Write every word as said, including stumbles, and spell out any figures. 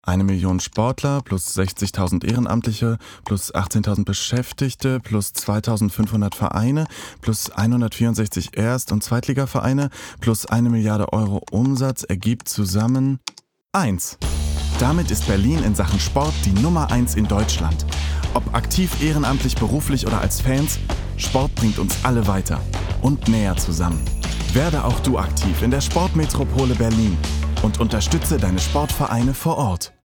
Eine Million Sportler plus sechzigtausend Ehrenamtliche plus achtzehntausend Beschäftigte plus zweitausendfünfhundert Vereine plus hundertvierundsechzig Erst- und Zweitligavereine plus eine Milliarde Euro Umsatz ergibt zusammen eins. Damit ist Berlin in Sachen Sport die Nummer eins in Deutschland. Ob aktiv, ehrenamtlich, beruflich oder als Fans, Sport bringt uns alle weiter und näher zusammen. Werde auch du aktiv in der Sportmetropole Berlin und unterstütze deine Sportvereine vor Ort.